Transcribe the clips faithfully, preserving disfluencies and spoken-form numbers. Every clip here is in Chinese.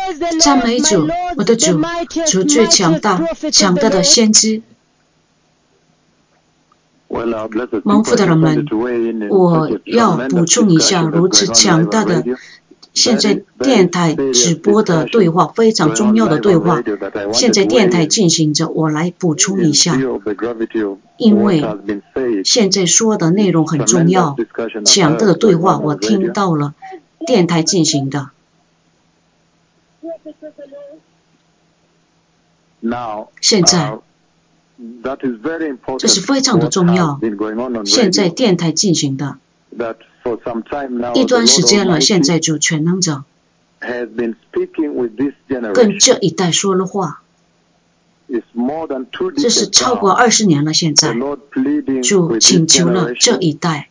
赞美主，我的主，主最强大，强大的先知。蒙福的人们，我要补充一下，如此强大的现在电台直播的对话，非常重要的对话，现在电台进行着，我来补充一下，因为现在说的内容很重要，强大的对话我听到了，电台进行的。现在这是非常的重要，现在电台进行的一段时间了，现在主全能者跟这一代说了话，这是超过二十年了，现在主请求了这一代，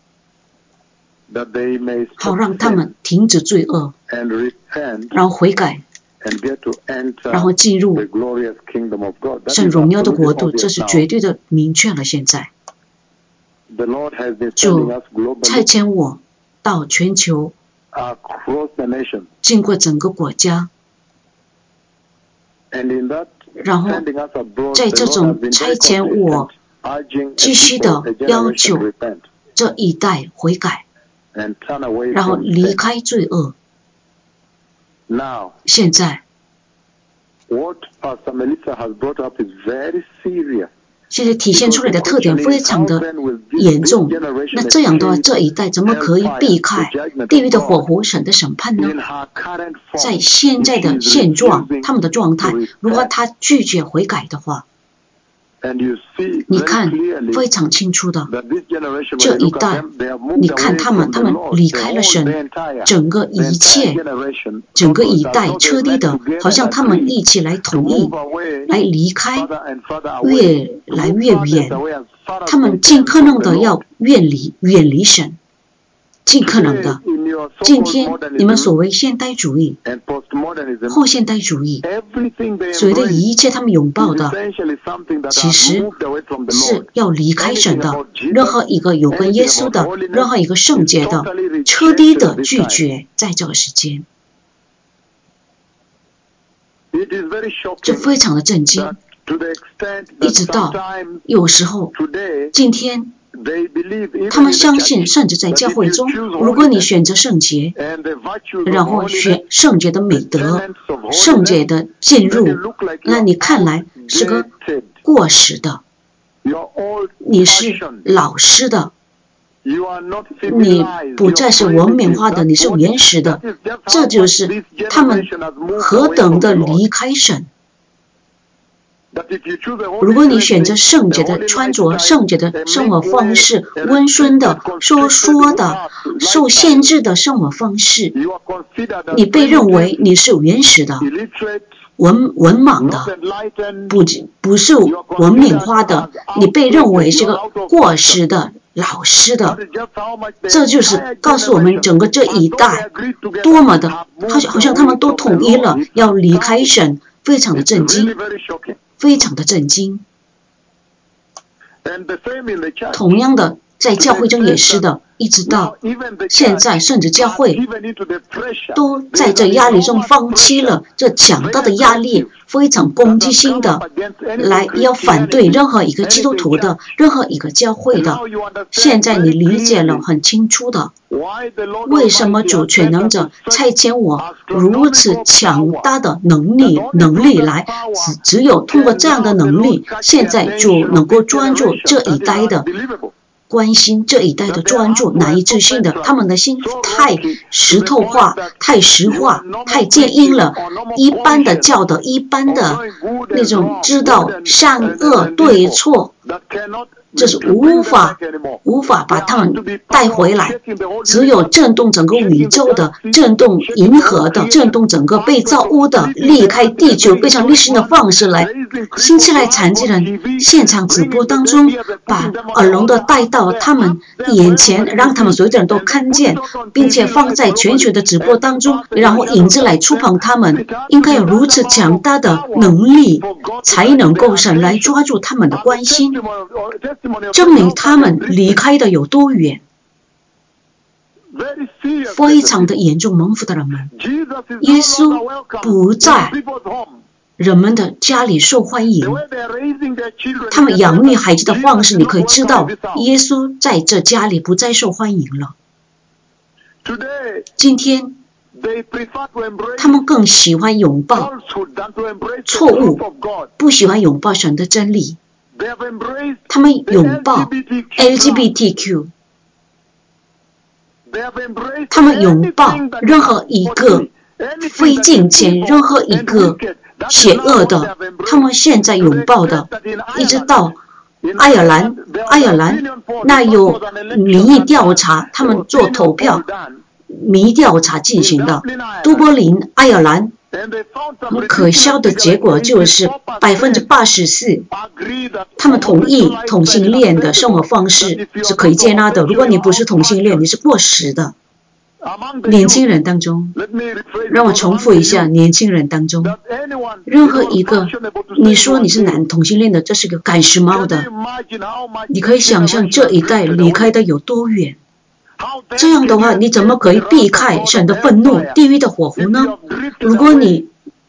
好让他们停止罪恶，然后悔改，然后进入神荣耀的国度，这是绝对的明确了。现在主差遣我到全球，经过整个国家，然后在这种差遣我继续的要求这一代悔改，然后离开罪恶。现在现在体现出来的特点非常的严重，那这样的话，这一代怎么可以避开地狱的火湖神的审判呢？在现在的现状，他们的状态，如果他拒绝悔改的话，你看非常清楚的，这一代，你看他们，他们离开了神，整个一切，整个一代彻底的，好像他们一起来同意，来离开，越来越远，他们尽可能的要远离，远离神，尽可能的。今天你们所谓现代主义、后现代主义，所谓的一切他们拥抱的，其实是要离开神的。任何一个有关耶稣的，任何一个圣洁的，彻底的拒绝在这个时间。这非常的震惊，一直到有时候今天他们相信甚至在教会中，如果你选择圣洁，然后选圣洁的美德，圣洁的进入，那你看来是个过时的，你是老实的，你不再是文明化的，你是原始的，这就是他们何等的离开神。如果你选择圣洁的穿着、圣洁的生活方式、温顺的、说说的、受限制的生活方式，你被认为你是原始的、文文盲的，不不是文明化的，你被认为是个过时的、老实的。这就是告诉我们整个这一代多么的，好像好像他们都统一了要离开神，非常的震惊。非常的震惊。同样的，在教会中也是的，一直到现在，甚至教会都在这压力中放弃了这强大的压力，非常攻击性的来要反对任何一个基督徒的，任何一个教会的。现在你理解了很清楚的，为什么主全能者差遣我如此强大的能力能力来，只只有通过这样的能力，现在主能够专注这一代的。关心这一代的专注难以置信的，他们的心太石头化、太石化、太坚硬了。一般的教导、一般的那种知道善恶对错，这是无法无法把他们带回来。只有震动整个宇宙的、震动银河的、震动整个被造物的、离开地球非常历史的方式来，新起来残疾人现场直播当中，把耳聋的带到他们眼前，让他们所有的人都看见，并且放在全球的直播当中，然后影子来触碰他们。应该有如此强大的能力，才能够神来抓住他们的关心，证明他们离开的有多远。非常的严重蒙福的人们， 耶稣不在人们的家里受欢迎。他们养育孩子的方式，你可以知道，耶稣在这家里不再受欢迎了。今天，他们更喜欢拥抱错误，不喜欢拥抱神的真理。他们拥抱 L G B T Q， 他们拥抱任何一个非金钱，任何一个邪恶的，他们现在拥抱的，一直到爱尔兰，爱尔兰那有民意调查，他们做投票，民意调查进行的。都柏林，爱尔兰，可笑的结果就是百分之八十四，他们同意同性恋的生活方式是可以接纳的。如果你不是同性恋，你是过时的。年轻人当中，让我重复一下，年轻人当中，任何一个你说你是男同性恋的，这是个赶时髦的。你可以想象这一代离开的有多远。这样的话，你怎么可以避开神的愤怒、地狱的火湖呢？如果你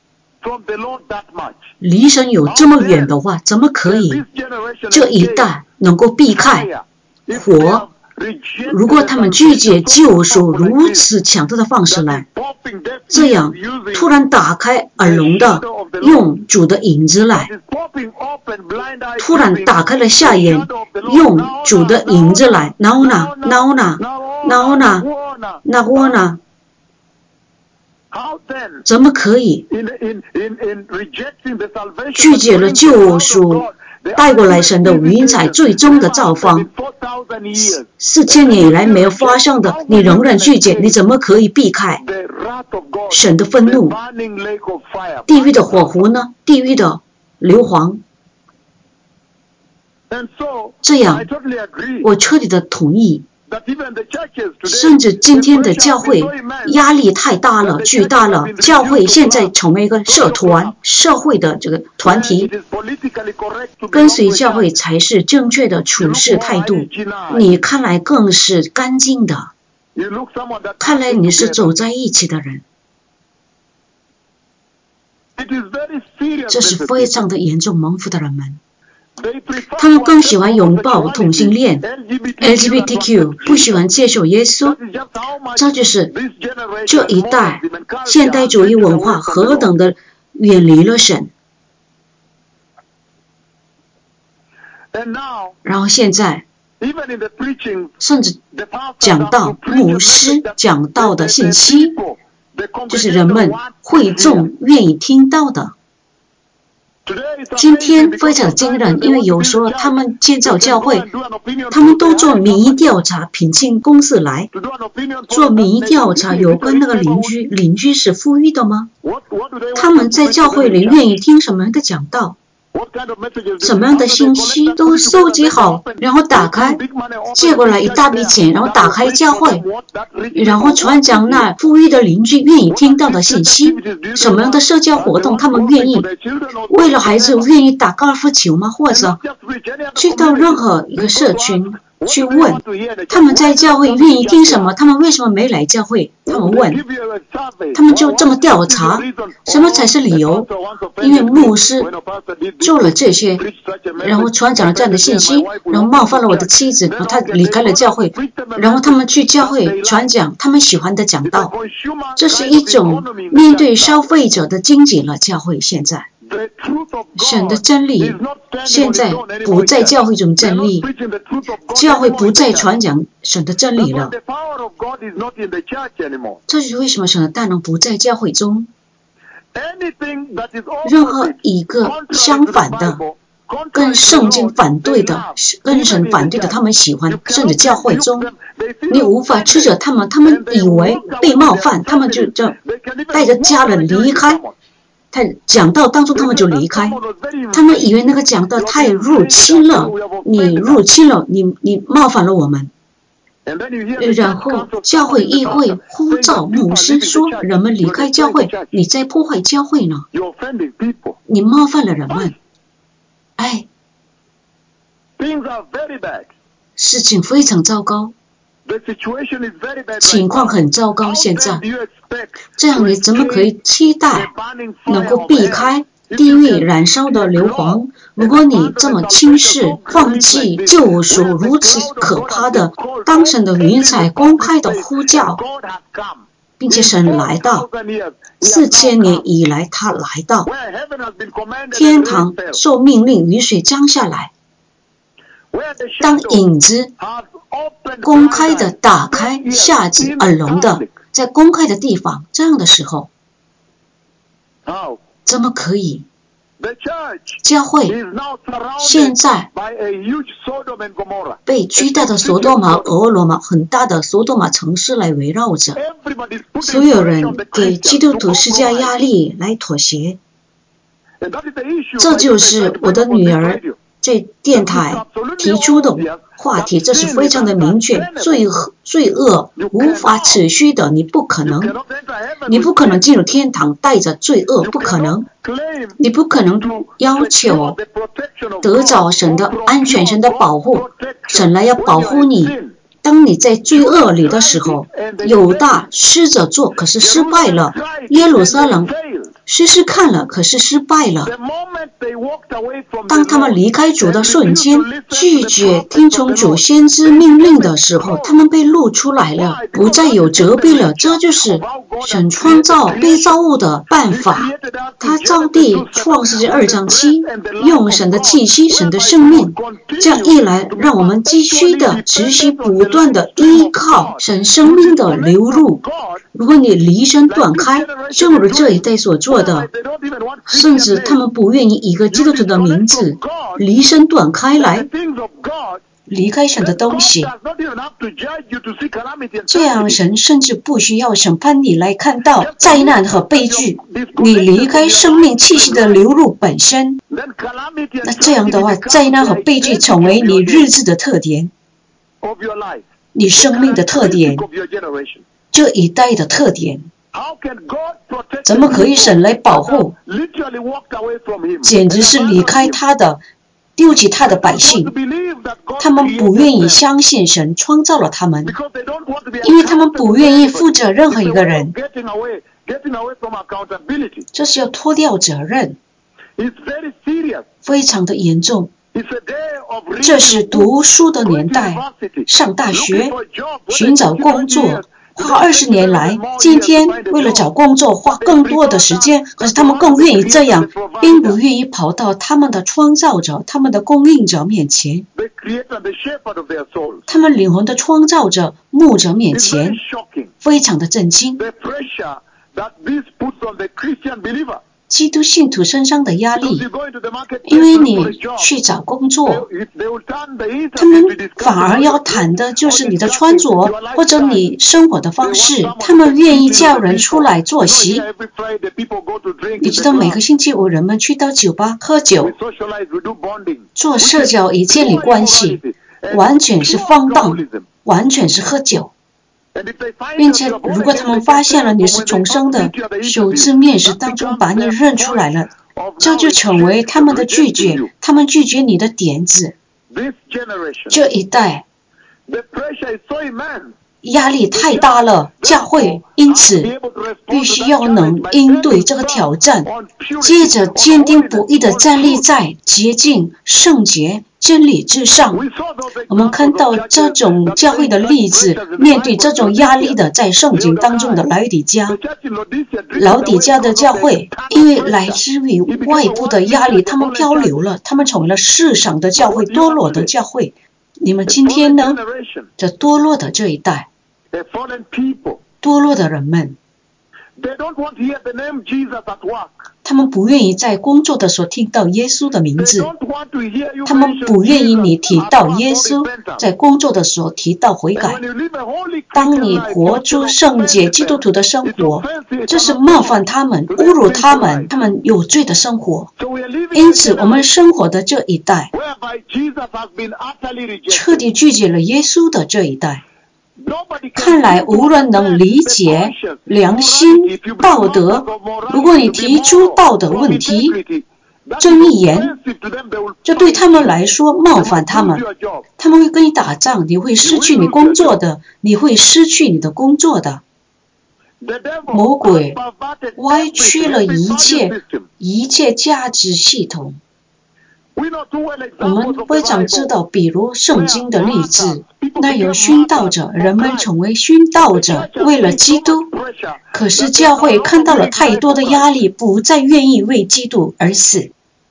离神有这么远的话，怎么可以这一代能够避开火？如果他们拒绝救赎如此强大的方式来，这样突然打开耳聋的，用主的影子来，突然打开了下眼，用主的影子来，然后呢，然后呢，然后呢，然后呢，怎么可以拒绝了救赎带过来神的云彩最终的造访？四千年以来没有发生的，你仍然拒绝，你怎么可以避开神的愤怒？地狱的火湖呢？地狱的硫磺。这样，我彻底的同意。甚至今天的教会压力太大了，巨大了。教会现在成为一个社团、社会的这个团体，跟随教会才是正确的处事态度。你看来更是干净的，看来你是走在一起的人。这是非常的严重，蒙福的人们。他们更喜欢拥抱同性恋 L G B T Q， 不喜欢接受耶稣。这就是这一代现代主义文化何等的远离了神。然后现在甚至讲到牧师讲到的信息，就是人们会众愿意听到的。今天非常惊人，因为有时候他们建造教会，他们都做民意调查，聘请公司来做民意调查，有关那个邻居，邻居是富裕的吗？他们在教会里愿意听什么样的讲道？什么样的信息都收集好，然后打开，借过来一大笔钱，然后打开教会，然后传讲那富裕的邻居愿意听到的信息。什么样的社交活动他们愿意？为了孩子愿意打高尔夫球吗？或者去到任何一个社群去问他们在教会愿意听什么，他们为什么没来教会？他们问，他们就这么调查，什么才是理由？因为牧师做了这些，然后传讲了这样的信息，然后冒犯了我的妻子，然后他离开了教会，然后他们去教会传讲他们喜欢的讲道，这是一种面对消费者的经济了。教会现在神的真理现在不在教会中真理，教会不再传讲神的真理了。这是为什么神的大能不在教会中？任何一个相反的，跟圣经反对的，跟神反对的，他们喜欢，甚至教会中你无法斥责他们，他们以为被冒犯，他们就这带着家人离开。他讲道当中他们就离开，他们以为那个讲道太入侵了，你入侵了，你你冒犯了我们。然后教会议会呼召牧师说，人们离开教会，你在破坏教会呢，你冒犯了人们。哎，事情非常糟糕。 情况很糟糕。现在这样你怎么可以期待能够避开地狱燃烧的硫磺？如果你这么轻视放弃救赎如此可怕的，当神的云彩公开的呼叫，并且神来到四千年以来，他来到天堂，受命令雨水降下来，当影子公开的打开瞎子耳聋的，在公开的地方，这样的时候怎么可以？教会现在被巨大的索多玛、俄罗玛很大的索多玛城市来围绕着，所有人给基督徒施加压力来妥协。这就是我的女儿在电台提出的话题，这是非常的明确。罪恶罪恶无法持续的，你不可能你不可能进入天堂带着罪恶，不可能。你不可能要求得着神的安全、神的保护，神来要保护你。当你在罪恶里的时候，犹大试着做，可是失败了；耶路撒冷试试看了，可是失败了。当他们离开主的瞬间，拒绝听从主先知命令的时候，他们被露出来了，不再有责备了。这就是神创造被造物的办法。他造地，创世纪二章七，用神的气息、神的生命，这样一来，让我们继续的持续不断的依靠神生命的流入。如果你离神断开，正如这一代所做的，甚至他们不愿意一个基督徒的名字离神断开来，离开神的东西，这样神甚至不需要审判你来看到灾难和悲剧。你离开生命气息的流入本身，那这样的话，灾难和悲剧成为你日子的特点，你生命的特点，这一代的特点。怎么可以神来保护？简直是离开他的，丢弃他的百姓。他们不愿意相信神创造了他们，因为他们不愿意负责任何一个人。这是要脱掉责任，非常的严重。这是读书的年代，上大学，寻找工作。花二十年来，今天为了找工作花更多的时间，可是他们更愿意这样，并不愿意跑到他们的创造者、他们的供应者面前，他们灵魂的创造者、牧者面前，非常的震惊。基督信徒身上的压力，因为你去找工作，他们反而要谈的就是你的穿着或者你生活的方式。他们愿意叫人出来坐席。你知道每个星期五人们去到酒吧喝酒，做社交以建立关系，完全是放荡，完全是喝酒。并且如果他们发现了你是重生的，首次面试当中把你认出来了，这就成为他们的拒绝，他们拒绝你的点子。这一代压力太大了，教会因此必须要能应对这个挑战，接着坚定不移地站立在洁净、圣洁、真理之上。我们看到这种教会的例子，面对这种压力的，在圣经当中的老底嘉，老底嘉的教会，因为来自于外部的压力，他们漂流了，他们成为了世上的教会，堕落的教会。你们今天呢？这堕落的这一代，堕落的人们，他们不愿意在工作的时候听到耶稣的名字，他们不愿意你提到耶稣，在工作的时候提到悔改。当你活出圣洁基督徒的生活，这是冒犯他们、侮辱他们，他们有罪的生活。因此我们生活的这一代彻底拒绝了耶稣的这一代。看来无人能理解良心、道德。如果你提出道德问题， 睁一眼，这对他们来说冒犯他们，他们会跟你打仗，你会失去你工作的，你会失去你的工作的。魔鬼歪曲了一切一切价值系统。我们非常知道，比如圣经的例子，那有殉道者，人们成为殉道者，为了基督。可是教会看到了太多的压力，不再愿意为基督而死。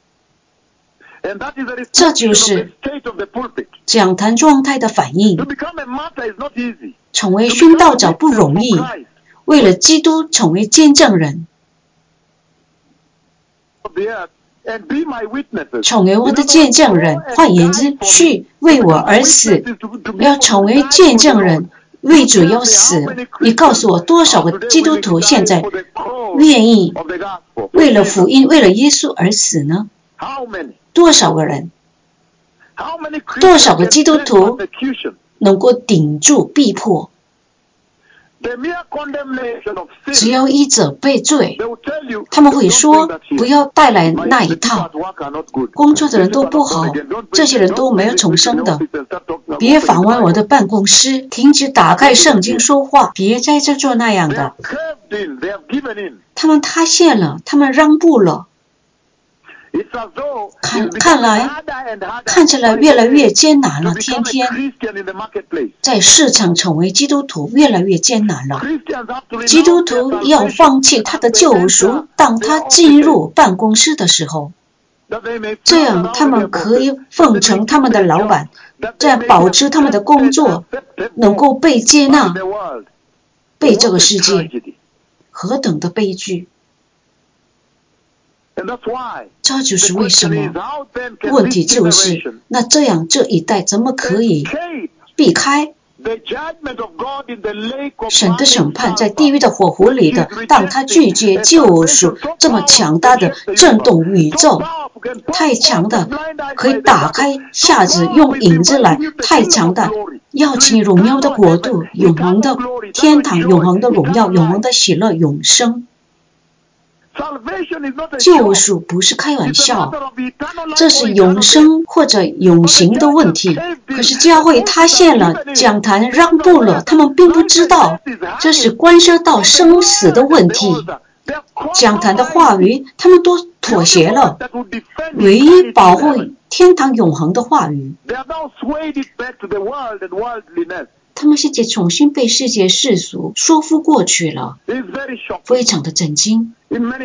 这就是讲坛状态的反应。成为殉道者不容易，为了基督成为见证人。成为我的见证人，换言之，去为我而死，要成为见证人，为主要死。你告诉我，多少个基督徒现在愿意为了福音、为了耶稣而死呢？多少个人？多少个基督徒能够顶住逼迫？只要一者被罪，他们会说不要带来那一套，工作的人都不好，这些人都没有重生的，别访问我的办公室，停止打开圣经说话，别在这做那样的。他们塌陷了，他们让步了。看看来看起来越来越艰难了，天天在市场成为基督徒越来越艰难了。基督徒要放弃他的救赎，当他进入办公室的时候，这样他们可以奉承他们的老板，这样保持他们的工作能够被接纳，被这个世界。何等的悲剧！这就是为什么问题就是，那这样这一代怎么可以避开神的审判？在地狱的火湖里的，当他拒绝救赎，这么强大的震动宇宙，太强的可以打开匣子用影子来，太强的要进荣耀的国度，永恒的天堂，永恒的荣耀，永恒的喜乐，永生。救赎不是开玩笑，这是永生或者永刑的问题。可是教会塌陷了，讲坛让步了，他们并不知道这是关涉到生死的问题。讲坛的话语他们都妥协了，唯一保护天堂永恒的话语，他们现在重新被世界世俗说服过去了，非常的震惊。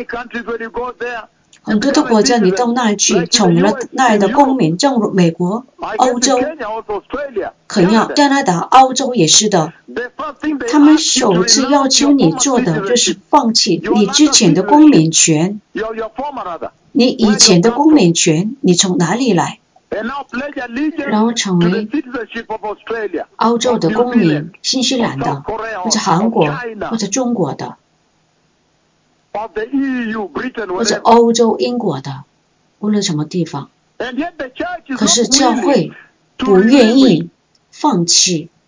很多的国家你到那儿去，成为了那儿的公民，正如美国、欧洲、肯亚、加拿大、澳洲也是的。他们首次要求你做的就是放弃你之前的公民权，你以前的公民权你从哪里来？然后成为澳洲的公民、新西兰的，或者韩国，或者中国的，或者欧洲、英国的，无论什么地方。可是教会不愿意放弃